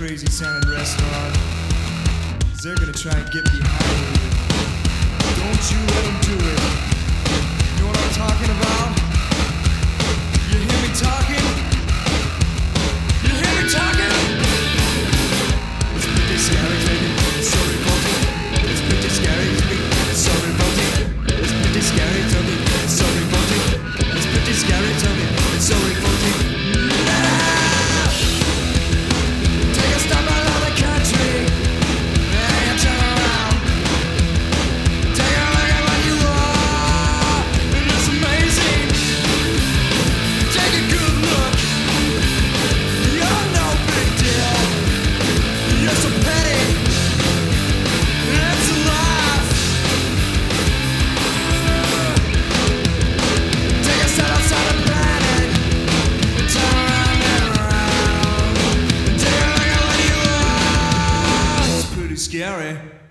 crazy sounding restaurant, 'cause they're gonna try and get behind you. Don't you let them do it. You know what I'm talking about? You hear me talking? You hear me talking? It's pretty scary, baby. It's so revolting. It's pretty scary to me. It's so revolting. It's pretty scary to me. It's so revolting. It's pretty scary to me. It's so revolting. Take a stop out of the country. Then you turn around. Take a look at what you are, and it's amazing. Take a good look. You're no big deal. You're so petty. It's a laugh. Take a step outside the planet. Turn around and around. Take a look at what you are. It's pretty scary.